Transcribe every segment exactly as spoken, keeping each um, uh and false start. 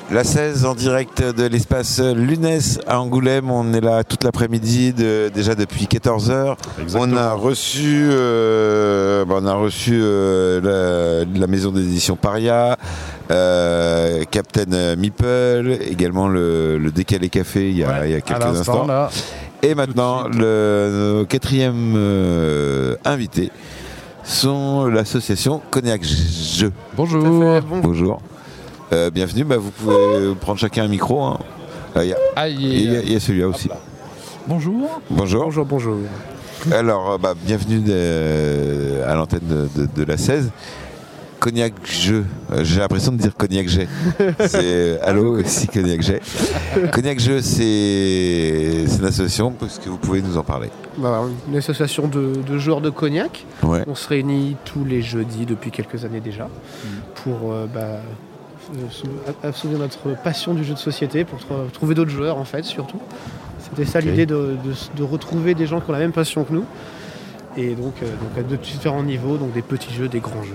La seize en direct de l'espace Lunès à Angoulême. On est là toute l'après-midi, de, déjà depuis quatorze heures. On a reçu, euh, bah on a reçu euh, la, la maison d'édition Paria, euh, Captain Meeple, également le, le Décalé Café il y a, ouais, il y a quelques instants. Là. Et maintenant, le quatrième euh, invité sont l'association Cognac Jeu. Bonjour. Bonjour. Bonjour. Euh, bienvenue, bah, vous pouvez prendre chacun un micro. Hein. Il y, ah, y, y, y a celui-là aussi. Bonjour. Bonjour. Bonjour, bonjour. Alors, bah, bienvenue de, à l'antenne de, de, de la seize. Cognac Jeu. J'ai l'impression de dire Cognac Jet. C'est allô aussi Cognac Jet. Cognac Jeu, c'est, c'est une association. Est-ce que vous pouvez nous en parler? Bah, une association de, de joueurs de cognac. Ouais. On se réunit tous les jeudis depuis quelques années déjà mmh. pour euh, bah, assouvir notre passion du jeu de société, pour tr- trouver d'autres joueurs en fait surtout. C'était ça okay. l'idée de, de, de retrouver des gens qui ont la même passion que nous. Et donc, euh, donc à de différents niveaux, donc des petits jeux, des grands jeux.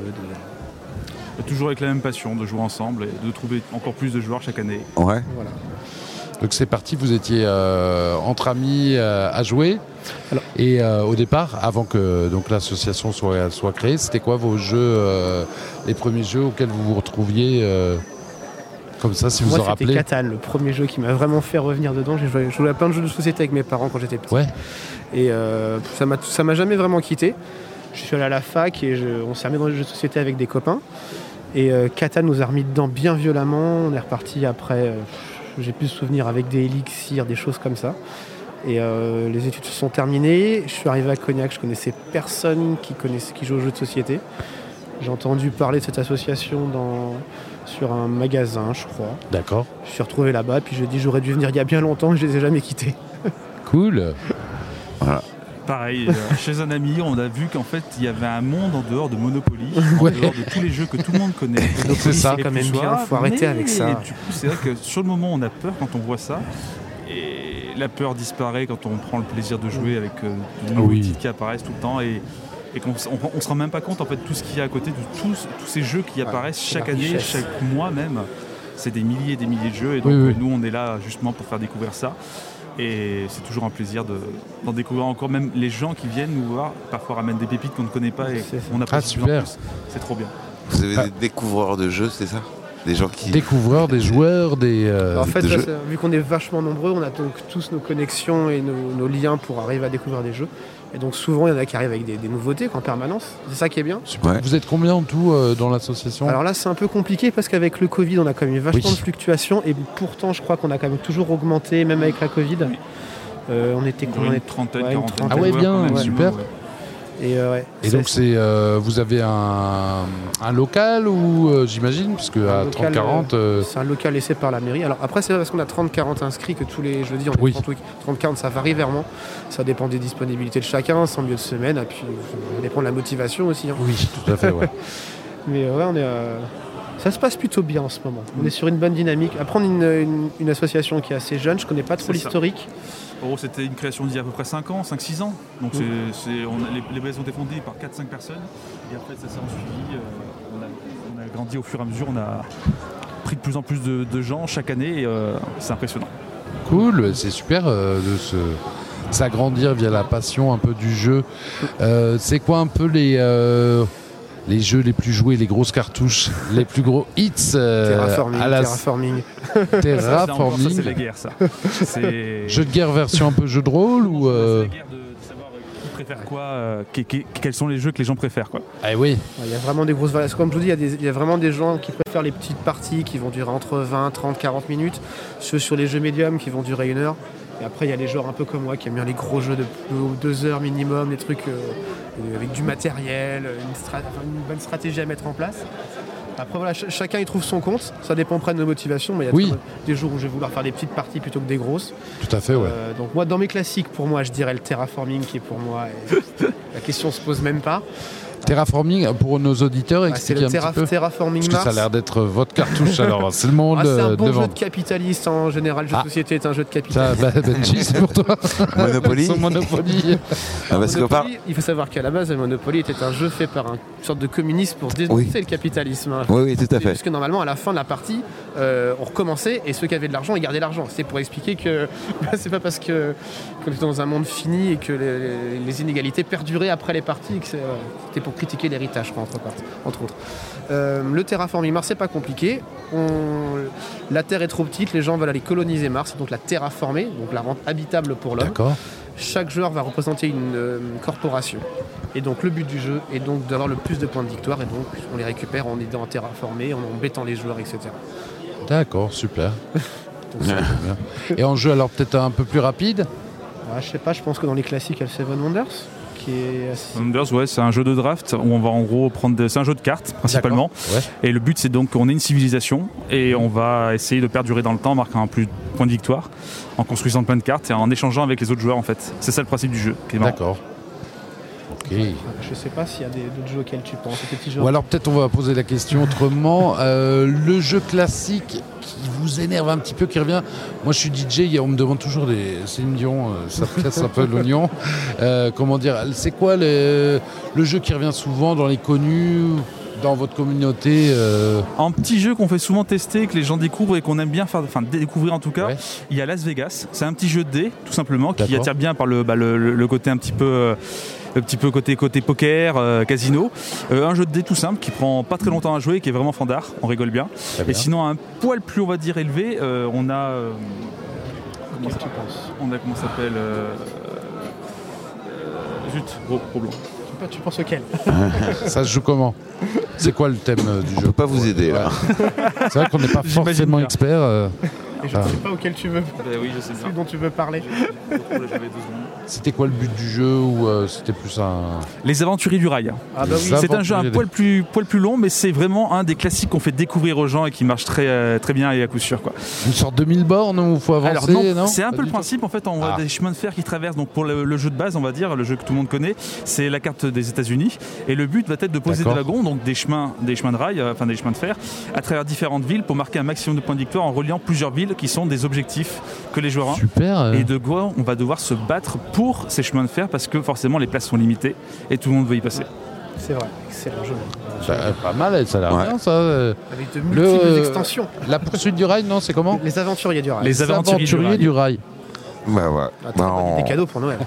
Des... Toujours avec la même passion, de jouer ensemble et de trouver encore plus de joueurs chaque année. Ouais. Voilà. Donc c'est parti, vous étiez euh, entre amis euh, à jouer. Alors, et euh, au départ, avant que donc, l'association soit, soit créée, c'était quoi vos jeux, euh, les premiers jeux auxquels vous vous retrouviez euh, comme ça, si Moi, vous en rappelez? Moi, c'était Catan, le premier jeu qui m'a vraiment fait revenir dedans. J'ai joué, joué à plein de jeux de société avec mes parents quand j'étais petit. Ouais. Et euh, ça m'a, ça m'a jamais vraiment quitté. Je suis allé à la fac et je, on s'est remis dans les jeux de société avec des copains. Et euh, Catan nous a remis dedans bien violemment. On est reparti après... Euh, j'ai plus de souvenirs avec des élixirs, des choses comme ça. Et euh, les études se sont terminées. Je suis arrivé à Cognac, je connaissais personne qui, connaissait, qui joue aux jeux de société. J'ai entendu parler de cette association dans, sur un magasin, je crois. D'accord. Je suis retrouvé là-bas, puis je dis j'aurais dû venir il y a bien longtemps et je les ai jamais quittés. Cool. Voilà. Pareil, euh, chez un ami, on a vu qu'en fait, il y avait un monde en dehors de Monopoly, ouais. en dehors de tous les jeux que tout le monde connaît. Donc c'est ça, quand même bien, faut arrêter avec ça. Et du coup, c'est vrai que sur le moment, on a peur quand on voit ça. Et la peur disparaît quand on prend le plaisir de jouer avec euh, de nouveaux oui. titres qui apparaissent tout le temps. Et, et qu'on on, on se rend même pas compte, en fait, tout ce qu'il y a à côté de tous, tous ces jeux qui apparaissent ouais, chaque année, richesse. Chaque mois même. C'est des milliers et des milliers de jeux. Et donc, oui, oui. nous, on est là justement pour faire découvrir ça. Et c'est toujours un plaisir de, d'en découvrir encore. Même les gens qui viennent nous voir, parfois ramènent des pépites qu'on ne connaît pas et on apprécie ah, plus. C'est trop bien. Vous avez ah. des découvreurs de jeux, c'est ça? Des gens qui... Découvreurs, des joueurs, des... Euh, en fait, des là, vu qu'on est vachement nombreux, on a donc tous nos connexions et nos, nos liens pour arriver à découvrir des jeux. Et donc souvent, il y en a qui arrivent avec des, des nouveautés en permanence. C'est ça qui est bien. Ouais. Vous êtes combien en tout euh, dans l'association? Alors là, c'est un peu compliqué parce qu'avec le Covid, on a quand même eu vachement oui. de fluctuations. Et pourtant, je crois qu'on a quand même toujours augmenté, même avec la Covid. Oui. Euh, on était combien? Une trentaine, ouais, quarantaine. Ah ouais, bien, ouais. super. Ouais. Et, euh, ouais, et donc, c'est, euh, vous avez un, un local ou euh, j'imagine, puisque à trente quarante... Euh... C'est un local laissé par la mairie. Alors après, c'est parce qu'on a trente quarante inscrits que tous les jeudis, on est oui. trente quarante, ça varie vraiment. Ça dépend des disponibilités de chacun, sans milieu de semaine, et puis ça dépend de la motivation aussi. Hein. Oui, tout à fait, ouais. Mais ouais, on est... Euh... Ça se passe plutôt bien en ce moment. On est sur une bonne dynamique. Après, on est une, une, une association qui est assez jeune, je ne connais pas trop c'est l'historique. Oh, c'était une création d'il y a à peu près cinq ans, cinq six ans. Donc mmh. c'est, c'est, on a, les, les bases ont été fondées par quatre cinq personnes. Et après, ça s'est ensuivi. Euh, on, a, on a grandi au fur et à mesure. On a pris de plus en plus de, de gens chaque année. Et euh, c'est impressionnant. Cool, c'est super euh, de se, s'agrandir via la passion un peu du jeu. Euh, c'est quoi un peu les... Euh les jeux les plus joués, les grosses cartouches, les plus gros hits euh, Terraforming, à la... Terraforming. Terraforming. Ça, c'est la guerre, ça. C'est... Jeu de guerre version un peu jeu de rôle ou euh... C'est la guerre de, de savoir qui préfère quoi, euh, qui, qui, quels sont les jeux que les gens préfèrent, quoi. Ah oui. Il y a vraiment des grosses variations. Comme je vous dis, il y, a des, il y a vraiment des gens qui préfèrent les petites parties qui vont durer entre vingt, trente, quarante minutes. Ceux sur les jeux médiums qui vont durer une heure. Et après, il y a les joueurs un peu comme moi qui aiment bien les gros jeux de deux heures minimum, des trucs euh, avec du matériel, une, strat- une bonne stratégie à mettre en place. Après, voilà, ch- chacun y trouve son compte. Ça dépend près de nos motivations, mais il y a oui. des jours où je vais vouloir faire des petites parties plutôt que des grosses. Tout à fait, ouais. Euh, donc moi, dans mes classiques, pour moi, je dirais le terraforming qui est pour moi... la question se pose même pas. Terraforming, pour nos auditeurs, expliquez ah, c'est le un terra- petit peu. Terraforming Parce que Mars. ça a l'air d'être votre cartouche, alors c'est le monde ah, c'est un bon de jeu vente. de capitaliste en général. Jeu de ah. société est un jeu de capitaliste. Ça, bah, Benji, c'est pour toi. Monopoly. Son Monopoly. Ah, parce Monopoly par... Il faut savoir qu'à la base, le Monopoly était un jeu fait par une sorte de communiste pour dénoncer oui. le capitalisme. Oui, oui, tout à fait. Parce que normalement, à la fin de la partie, euh, on recommençait et ceux qui avaient de l'argent, ils gardaient l'argent. C'était pour expliquer que bah, c'est pas parce que qu'on était dans un monde fini et que les, les inégalités perduraient après les parties que c'est, euh, c'était pour critiquer l'héritage, je crois, entre, entre autres. Euh, le terraforming Mars, c'est pas compliqué. On, la Terre est trop petite, les gens veulent aller coloniser Mars, donc la terraformer, donc la rendre habitable pour l'homme. D'accord. Chaque joueur va représenter une euh, corporation. Et donc le but du jeu est donc d'avoir le plus de points de victoire, et donc on les récupère en aidant à terraformer, en embêtant les joueurs, et cetera. D'accord, super. Donc, ça, bien. Et en jeu alors peut-être un peu plus rapide? Ouais, je sais pas, je pense que dans les classiques, il y a le Seven Wonders. Qui est assez... Wonders, ouais, c'est un jeu de draft où on va en gros prendre des... c'est un jeu de cartes principalement. Ouais. Et le but c'est donc qu'on ait une civilisation et on va essayer de perdurer dans le temps en marquant un plus de points de victoire, en construisant plein de cartes et en échangeant avec les autres joueurs en fait. C'est ça le principe du jeu. D'accord. Ok. Je sais pas s'il y a des, d'autres jeux auxquels tu penses. Ou alors peut-être on va poser la question autrement. Euh, le jeu classique qui vous énerve un petit peu, qui revient. Moi je suis D J, on me demande toujours des Céline Dion, ça casse un peu l'oignon. Euh, comment dire, c'est quoi le, le jeu qui revient souvent dans les connus, dans votre communauté euh... Un petit jeu qu'on fait souvent tester, que les gens découvrent et qu'on aime bien faire, enfin découvrir en tout cas, ouais. Il y a Las Vegas. C'est un petit jeu de dés, tout simplement, qui D'accord. attire bien par le, bah, le, le côté un petit peu... Euh, un petit peu côté, côté poker, euh, casino. Euh, un jeu de dés tout simple qui prend pas très longtemps à jouer et qui est vraiment fandard, on rigole bien. bien. Et sinon, un poil plus, on va dire, élevé, euh, on a. Euh, comment ça, tu penses On a, comment ça s'appelle euh, euh, Zut, gros problème. Tu penses auquel? Ça se joue comment? C'est quoi le thème euh, du on jeu? On peut pas vous aider là. C'est vrai qu'on n'est pas forcément expert. Euh... Et je ne ah. sais pas auquel tu veux. Ben oui, je sais celui dont tu veux parler. C'était quoi le but du jeu ou euh, c'était plus un... Les Aventuriers du Rail. Ah bah oui. C'est un jeu un poil plus, poil plus long, mais c'est vraiment un des classiques qu'on fait découvrir aux gens et qui marche très, euh, très bien et à coup sûr. Quoi. Une sorte de mille bornes où il faut avancer? Alors non, non c'est un peu le principe. En fait, on voit ah. des chemins de fer qui traversent. Donc pour le, le jeu de base, on va dire, le jeu que tout le monde connaît, c'est la carte des États-Unis. Et le but va être de poser D'accord. des wagons, donc des chemins, des chemins de rail, euh, enfin des chemins de fer, à travers différentes villes pour marquer un maximum de points de victoire en reliant plusieurs villes qui sont des objectifs que les joueurs ont. Super. Et de quoi on va devoir se battre pour ces chemins de fer parce que forcément les places sont limitées et tout le monde veut y passer. C'est vrai, excellent jeu. Ça, pas mal, ça a l'air ouais. bien ça. Avec de multiples le, extensions. La poursuite du rail, non, c'est comment? Les Aventuriers du Rail. Les Aventuriers, Les aventuriers du Rail. Bah ouais. Attends, bah, on... Des cadeaux pour Noël.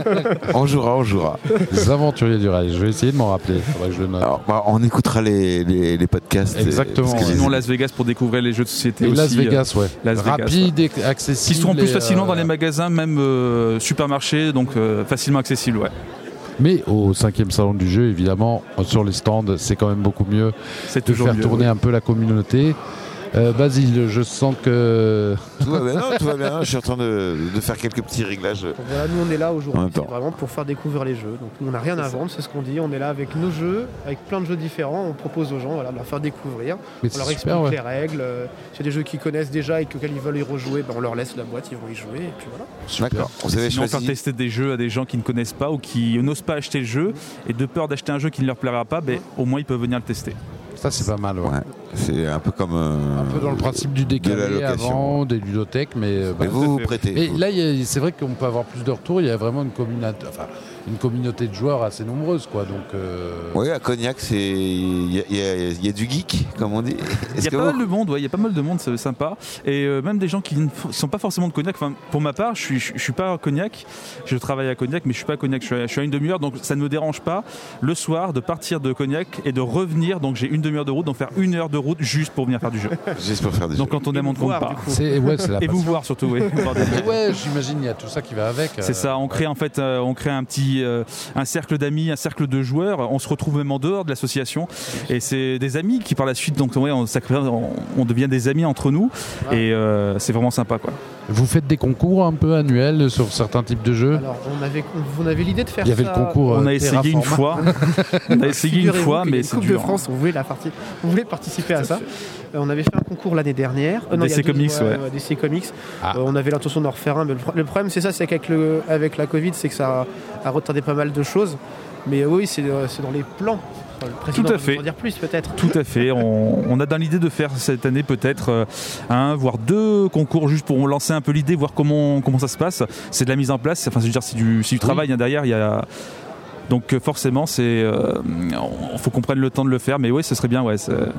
on jouera, on jouera. Les Aventuriers du Rail. Je vais essayer de m'en rappeler. Faudrait que je le note. Alors, bah, on écoutera les, les, les podcasts. Exactement. Et... Sinon, Las Vegas pour découvrir les jeux de société et aussi. Las Vegas, ouais. Las Vegas, rapide et accessible. Qui seront plus facilement euh... dans les magasins, même euh, supermarchés, donc euh, facilement accessibles, ouais. Mais au cinquième salon du jeu, évidemment, sur les stands, c'est quand même beaucoup mieux c'est de faire mieux, tourner ouais. un peu la communauté. Euh, Basile, je sens que... Tout va bien, non, tout va bien. Je suis en train de, de faire quelques petits réglages. Donc voilà, nous on est là aujourd'hui, c'est vraiment pour faire découvrir les jeux. Donc nous on n'a rien à vendre, c'est ce qu'on dit. On est là avec nos jeux, avec plein de jeux différents. On propose aux gens voilà, de leur faire découvrir. Mais on leur super, explique ouais. les règles. S'il y a des jeux qu'ils connaissent déjà et auxquels ils veulent y rejouer, ben on leur laisse la boîte, ils vont y jouer. Et puis voilà. Super. D'accord. Vous avez Sinon, choisi... faire tester des jeux à des gens qui ne connaissent pas ou qui n'osent pas acheter le jeu et de peur d'acheter un jeu qui ne leur plaira pas, ben, au moins ils peuvent venir le tester. Ça c'est pas mal, ouais. ouais. C'est un peu comme euh, un peu dans le principe du décalé avant, des ludothèques, mais, bah, mais vous vous prêtez. Mais là, a, c'est vrai qu'on peut avoir plus de retours. Il y a vraiment une communauté, enfin, une communauté de joueurs assez nombreuse, quoi. Donc. Euh... Oui, à Cognac, c'est il y, y, y a du geek, comme on dit. Il y a pas vous... mal de monde, ouais. Il y a pas mal de monde, c'est sympa. Et euh, même des gens qui ne sont pas forcément de Cognac. Enfin, pour ma part, je suis, je, je suis pas à Cognac. Je travaille à Cognac, mais je suis pas à Cognac. Je suis à, je suis à une demi-heure, donc ça ne me dérange pas le soir de partir de Cognac et de revenir. Donc j'ai une demi-heure de route, donc faire une heure de route juste pour venir faire du jeu. Juste pour faire du donc jeu. quand on aime, on ne compte pas. C'est, ouais, c'est la et vous voir surtout, oui. Ouais, j'imagine il y a tout ça qui va avec. C'est euh, ça. On crée ouais. en fait, euh, on crée un petit, euh, un cercle d'amis, un cercle de joueurs. On se retrouve même en dehors de l'association, et c'est des amis qui par la suite, donc ouais, on, ça crée, on, on devient des amis entre nous, ouais. et euh, c'est vraiment sympa, quoi. Vous faites des concours un peu annuels sur certains types de jeux? Alors, on avait, on avait l'idée de faire ça. Il y avait ça. Le concours. On a essayé une fois. on a essayé une fois, mais c'est Coupe dur. de France, on voulait la partie, on voulait participer à ça. Euh, on avait fait un concours l'année dernière. Euh, D C Comics, ouais. ouais. D C Comics. Ah. Euh, on avait l'intention d'en refaire un, mais le, le problème, c'est ça, c'est qu'avec le, avec la Covid, c'est que ça a, a retardé pas mal de choses. Mais oui, c'est, c'est dans les plans. Enfin, tout à fait. En dire plus, peut-être. Tout à fait. On, on a dans l'idée de faire cette année peut-être euh, un, voire deux concours juste pour lancer un peu l'idée, voir comment, comment ça se passe. C'est de la mise en place. Enfin, c'est, c'est du, c'est du travail, oui. hein, derrière. Il y a... Donc forcément, c'est, euh, faut qu'on prenne le temps de le faire. Mais oui, ce serait bien. Ouais, c'est...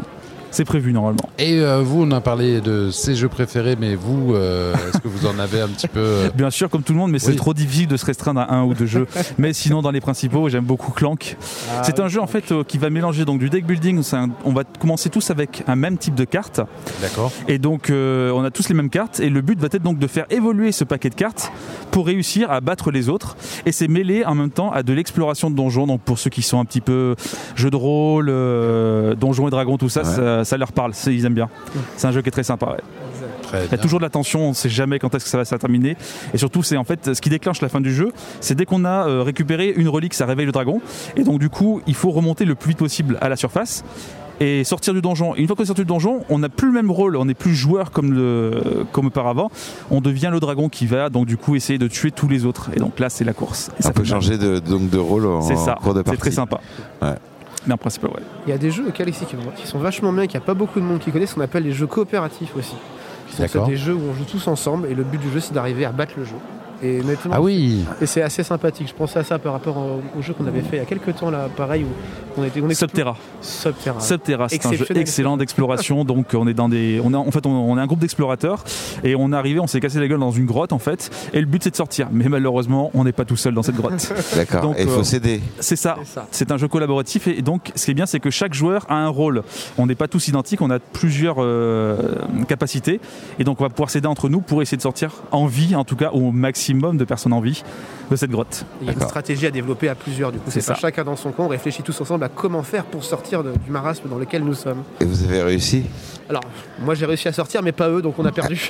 C'est prévu normalement. Et euh, vous, on a parlé de ses jeux préférés, mais vous, euh, est-ce que vous en avez un petit peu euh... Bien sûr, comme tout le monde, mais oui. c'est trop difficile de se restreindre à un ou deux jeux. Mais sinon, dans les principaux, j'aime beaucoup Clank. Ah, c'est un oui, jeu en fait euh, qui va mélanger donc du deck building. Un, on va commencer tous avec un même type de carte. D'accord. Et donc, euh, on a tous les mêmes cartes. Et le but va être donc de faire évoluer ce paquet de cartes pour réussir à battre les autres. Et c'est mêlé en même temps à de l'exploration de donjons. Donc, pour ceux qui sont un petit peu jeux de rôle, euh, donjons et dragons, tout ça, ouais. ça, ça leur parle. C'est, ils aiment bien. C'est un jeu qui est très sympa. Ouais. Très Il y a toujours de la tension, on ne sait jamais quand est-ce que ça va se terminer. Et surtout, c'est en fait ce qui déclenche la fin du jeu, c'est dès qu'on a euh, récupéré une relique, ça réveille le dragon. Et donc du coup, il faut remonter le plus vite possible à la surface et sortir du donjon. Et une fois qu'on est sorti du donjon, on n'a plus le même rôle, on n'est plus joueur comme, le, comme auparavant. On devient le dragon qui va donc du coup essayer de tuer tous les autres. Et donc là, c'est la course. Et ça peut changer de, donc, de rôle en, c'est ça. en cours de partie. C'est très sympa. Ouais. Mais en principe, ouais. Il y a des jeux auxquels ici qui sont vachement bien et qu'il n'y a pas beaucoup de monde qui connaît, ce qu'on appelle les jeux coopératifs aussi. C'est des jeux où on joue tous ensemble et le but du jeu c'est d'arriver à battre le jeu. Et ah oui. Et c'est assez sympathique. Je pensais à ça par rapport au, au jeu qu'on avait fait il y a quelques temps là, pareil où on était. On Subterra. Subterra. Subterra, c'est un jeu excellent d'exploration. Donc on est dans des, on est en fait on, on est un groupe d'explorateurs et on est arrivé, on s'est cassé la gueule dans une grotte en fait. Et le but c'est de sortir. Mais malheureusement on n'est pas tout seul dans cette grotte. D'accord. Donc, et il faut euh, s'aider. C'est ça. c'est ça. C'est un jeu collaboratif et donc ce qui est bien c'est que chaque joueur a un rôle. On n'est pas tous identiques. On a plusieurs euh, capacités et donc on va pouvoir s'aider entre nous pour essayer de sortir en vie, en tout cas au maximum de personnes en vie de cette grotte. Il y a une stratégie à développer à plusieurs, du coup c'est, c'est pas chacun dans son coin, on réfléchit tous ensemble à comment faire pour sortir de, du marasme dans lequel nous sommes. Et vous avez réussi ? Alors, moi j'ai réussi à sortir, mais pas eux, donc on a perdu.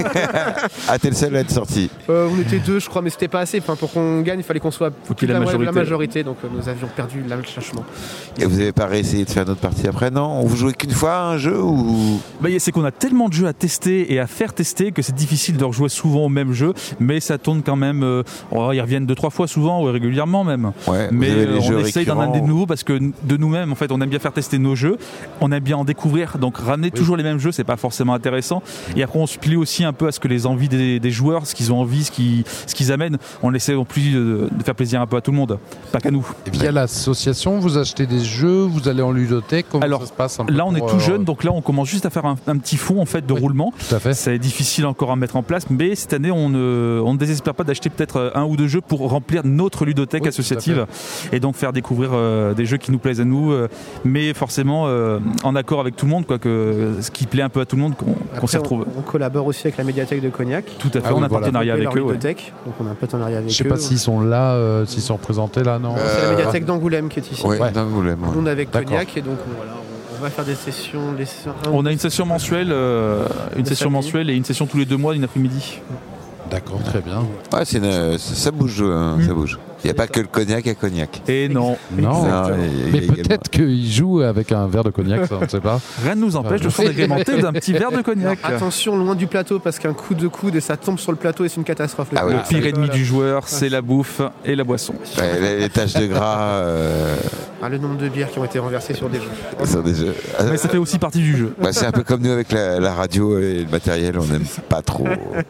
Ah, t'es le seul à être sorti ? euh, On était deux, je crois, mais c'était pas assez. Enfin, pour qu'on gagne, il fallait qu'on soit Faut qu'il y ait la, la majorité. la majorité, donc euh, nous avions perdu l'achèvement. Et vous avez pas réessayé de faire notre partie après, non ? On vous jouait qu'une fois à un jeu ou... Bah, c'est qu'on a tellement de jeux à tester et à faire tester que c'est difficile de rejouer souvent au même jeu, mais ça tourne quand même. Euh, oh, ils reviennent deux trois fois souvent ou régulièrement même. Ouais, mais euh, on essaye d'en amener de nouveaux parce que de nous-mêmes, en fait, on aime bien faire tester nos jeux, on aime bien en découvrir. Donc ramener oui. toujours les mêmes jeux, c'est pas forcément intéressant. Et après, on se plie aussi un peu à ce que les envies des, des joueurs, ce qu'ils ont envie, ce qu'ils, ce qu'ils amènent. On essaie en plus de, de faire plaisir un peu à tout le monde, pas qu'à nous. Et via l'association, vous achetez des jeux, vous allez en ludothèque, comment Alors, ça se passe un peu là, on est pour, tout euh... jeune, donc là, on commence juste à faire un, un petit fonds en fait de oui, roulement. Tout à fait. C'est difficile encore à mettre en place, mais cette année, on ne, on ne désespère pas d'acheter peut-être un ou deux jeux pour remplir notre ludothèque oui, associative et donc faire découvrir euh, des jeux qui nous plaisent à nous, euh, mais forcément euh, en accord avec tout le monde, quoi, que ce qui plaît un peu à tout le monde, qu'on, Après, qu'on s'y retrouve. On, on collabore aussi avec la médiathèque de Cognac. Tout à fait, ah on oui, a un voilà. partenariat avec eux. Ouais. Donc on a un partenariat avec eux. Je sais pas ouais. s'ils sont là, euh, s'ils sont représentés là, non. Euh, c'est la médiathèque d'Angoulême qui est ici. Oui, ouais. d'Angoulême. Ouais. On est avec Cognac et donc voilà. On va faire des sessions. Les... On a une session mensuelle, euh, une session samedi. mensuelle et une session tous les deux mois, une après-midi. D'accord, très bien. Ouais, c'est une, ça bouge, hein, mmh. ça bouge. Il n'y a pas que le cognac à cognac. Et non. Non. non et, mais et peut-être qu'il joue avec un verre de cognac, ça, on ne sait pas. Rien ne nous empêche de se agrémenter d'un petit verre de cognac. Alors, attention, loin du plateau, parce qu'un coup de coude et ça tombe sur le plateau et c'est une catastrophe. Ah, le pire ennemi du joueur, c'est la bouffe et la boisson. Ouais, les, les taches de gras. Euh... Ah, le nombre de bières qui ont été renversées sur des jeux. Sur des jeux. Mais ça fait aussi partie du jeu. Bah, c'est un peu comme nous avec la, la radio et le matériel, on n'aime pas trop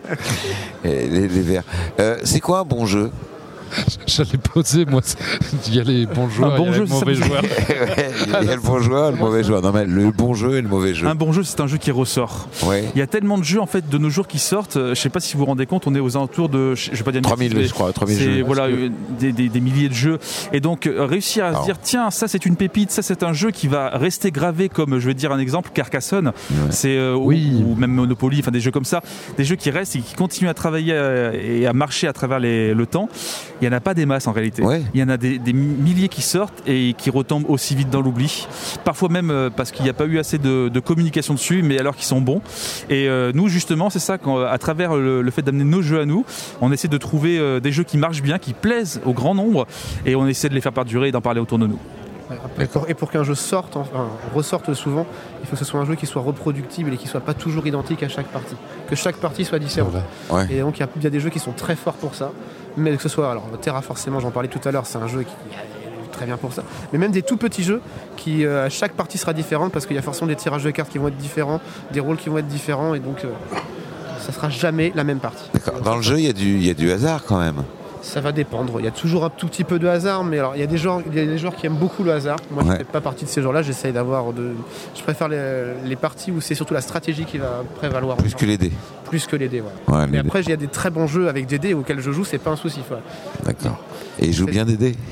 et les, les verres. Euh, c'est quoi un bon jeu ? J'allais poser, moi, il y a les bons joueurs, un bon il y a jeu, les mauvais joueurs. Ouais, il y a le bon joueur et le mauvais joueur. Non, mais le bon jeu et le mauvais jeu. Un bon jeu, c'est un jeu qui ressort. Ouais. Il y a tellement de jeux en fait de nos jours qui sortent. Je ne sais pas si vous vous rendez compte, on est aux alentours de, je vais pas dire trois mille, je crois, trois mille c'est, jeux. Voilà, des, des, des milliers de jeux. Et donc réussir à Alors. se dire, tiens, ça c'est une pépite, ça c'est un jeu qui va rester gravé, comme je vais dire un exemple, Carcassonne, ouais. c'est euh, oui. ou, ou même Monopoly, enfin des jeux comme ça, des jeux qui restent et qui continuent à travailler et à marcher à travers les, le temps. Il y en a pas des masses en réalité. Ouais. Il y en a des, des milliers qui sortent et qui retombent aussi vite dans l'oubli. Parfois même euh, parce qu'il n'y a pas eu assez de, de communication dessus, mais alors qu'ils sont bons. Et euh, nous, justement, c'est ça, quand, à travers le, le fait d'amener nos jeux à nous, on essaie de trouver euh, des jeux qui marchent bien, qui plaisent au grand nombre, et on essaie de les faire perdurer et d'en parler autour de nous. Et pour, et pour qu'un jeu sorte, enfin, ressorte souvent, il faut que ce soit un jeu qui soit reproductible et qui ne soit pas toujours identique à chaque partie. Que chaque partie soit différente. Ouais. Et donc il y, y a des jeux qui sont très forts pour ça. Mais que ce soit, alors Terra forcément, j'en parlais tout à l'heure, c'est un jeu qui est très bien pour ça. Mais même des tout petits jeux qui, euh, chaque partie sera différente parce qu'il y a forcément des tirages de cartes qui vont être différents, des rôles qui vont être différents et donc euh, ça sera jamais la même partie. D'accord. Dans le jeu, il y a du, il y a du hasard quand même. Ça va dépendre. Il y a toujours un tout petit peu de hasard, mais alors il y a des joueurs, il y a des joueurs qui aiment beaucoup le hasard. Moi, ouais. je ne fais pas partie de ces joueurs-là. J'essaye d'avoir de. Je préfère les, les parties où c'est surtout la stratégie qui va prévaloir. Plus que les dés. Plus que les dés, ouais. ouais mais après, il y a des très bons jeux avec des dés auxquels je joue, c'est pas un souci. Ouais. D'accord. Et il joue c'est... bien des dés.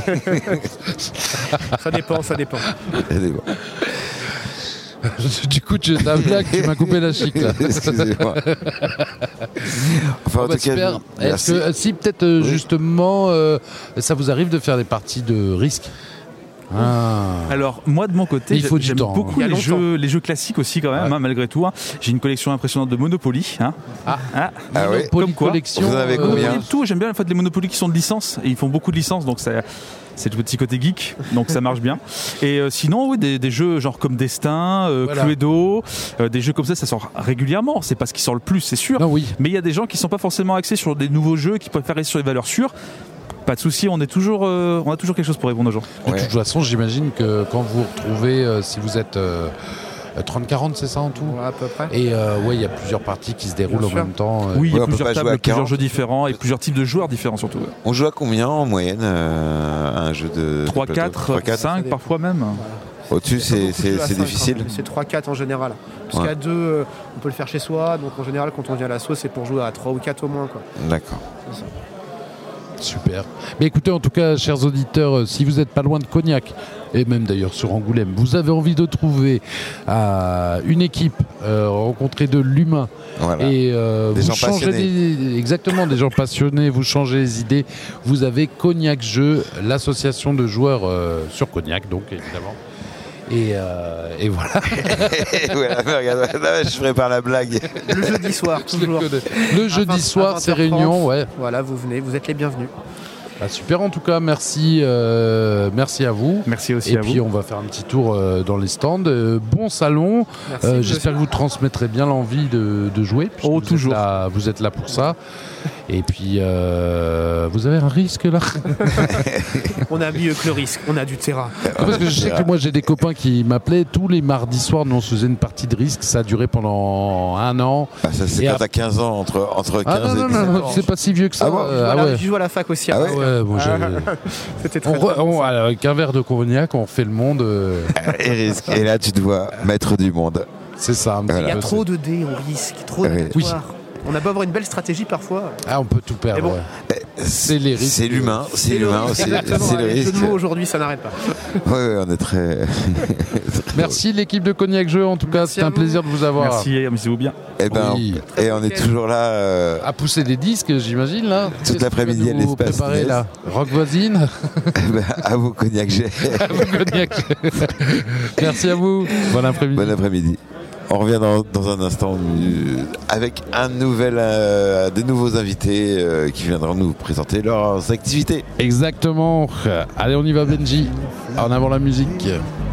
Ça dépend, ça dépend. Ça dépend. Du coup, tu ta blague, tu m'as coupé la chic là. Excusez-moi. Enfin, en oh, bah, tout cas, est-ce que si peut-être euh, oui. justement, euh, ça vous arrive de faire des parties de risque? Ah. Alors moi de mon côté, il faut j'aime temps, beaucoup hein. les jeux, les jeux classiques aussi quand même, ouais. hein, malgré tout. Hein. J'ai une collection impressionnante de Monopoly. Hein. Ah, ah. ah Monopoly oui. Comme quoi. Collection. Vous en avez combien? Monopoly, tout. J'aime bien en fait les Monopoly qui sont de licence et ils font beaucoup de licences, donc ça. C'est le petit côté geek, donc ça marche bien. Et euh, sinon, oui, des, des jeux genre comme Destin, euh, voilà. Cluedo, euh, des jeux comme ça, ça sort régulièrement. C'est pas ce qui sort le plus, c'est sûr. Non, oui. Mais il y a des gens qui sont pas forcément axés sur des nouveaux jeux, qui préfèrent rester sur les valeurs sûres. Pas de souci, on est toujours, euh, on a toujours quelque chose pour répondre aux gens. De ouais. toute façon, j'imagine que quand vous retrouvez, euh, si vous êtes euh, trente quarante, c'est ça en tout? Ouais, à peu près. Et euh, ouais, il y a plusieurs parties qui se déroulent bien en sûr. Même temps. Euh... Oui, il y a plusieurs tables, plusieurs jeux différents et plusieurs types de joueurs différents surtout. On joue à combien en moyenne euh, un jeu de trois, quatre, cinq parfois même. Voilà. Au-dessus, c'est, c'est, c'est difficile. Hein. C'est trois quatre en général. Parce ouais. qu'à deux, on peut le faire chez soi. Donc en général, quand on vient à l'assaut, c'est pour jouer à trois ou quatre au moins. Quoi. D'accord. C'est ça. Super. Mais écoutez, en tout cas, chers auditeurs, euh, si vous n'êtes pas loin de Cognac, et même d'ailleurs sur Angoulême, vous avez envie de trouver euh, une équipe, euh, rencontrer de l'humain, voilà. et euh, des vous gens changez passionnés. Des, exactement, des gens passionnés, vous changez les idées. Vous avez Cognac Jeux, l'association de joueurs euh, sur Cognac, donc évidemment. Et, euh, et voilà. voilà, regarde, là, je prépare la blague. Le jeudi soir, toujours. Le jeudi soir, c'est réunion, ouais. Voilà, vous venez, vous êtes les bienvenus. Bah, super, en tout cas, merci, euh, merci à vous. Merci aussi et à vous. Et puis, on va faire un petit tour euh, dans les stands. Euh, bon salon. Merci, euh, j'espère que vous transmettrez bien l'envie de, de jouer. Oh, vous toujours. Êtes là, vous êtes là pour ça. Et puis, euh, vous avez un risque là? On a mieux que le risque, on a du terrain. Parce que je sais que moi j'ai des copains qui m'appelaient tous les mardis soirs, nous on se faisait une partie de risque, ça a duré pendant un an. Ah, ça c'est et quand à... t'as quinze ans, entre, entre quinze ah, non, et non, dix-sept non, ans. C'est pas si vieux que ça. Ah bon, euh, ah ah ouais. Je joue à la fac aussi. Ah ouais, ouais, ouais bon, C'était très on re, on, alors, avec un verre de cognac, on refait le monde. Euh... et, risque. Et là tu dois mettre du monde. C'est ça. Il voilà. y a trop de dés, on risque, trop de oui. On a beau avoir une belle stratégie parfois. Ah, on peut tout perdre. Bon, ouais. C'est les risques. C'est l'humain, c'est, c'est l'humain aussi. C'est le risque. Le mot aujourd'hui, ça n'arrête pas. Oui, ouais, on est très. Merci l'équipe de Cognac Jeux. En tout cas, c'était un plaisir de vous avoir. Merci, amusez-vous bien. Et ben, oui. et on est toujours là euh... à pousser des disques, j'imagine là. Toute l'après-midi à l'espace. Préparé là. Rock voisine. Eh ben, à vous Cognac Jeux. À vous Cognac Jeux. Merci à vous. Bon après-midi. Bon après-midi. On revient dans, dans un instant euh, avec un nouvel, euh, des nouveaux invités euh, qui viendront nous présenter leurs activités. Exactement. Allez, on y va, Benji. En avant la musique.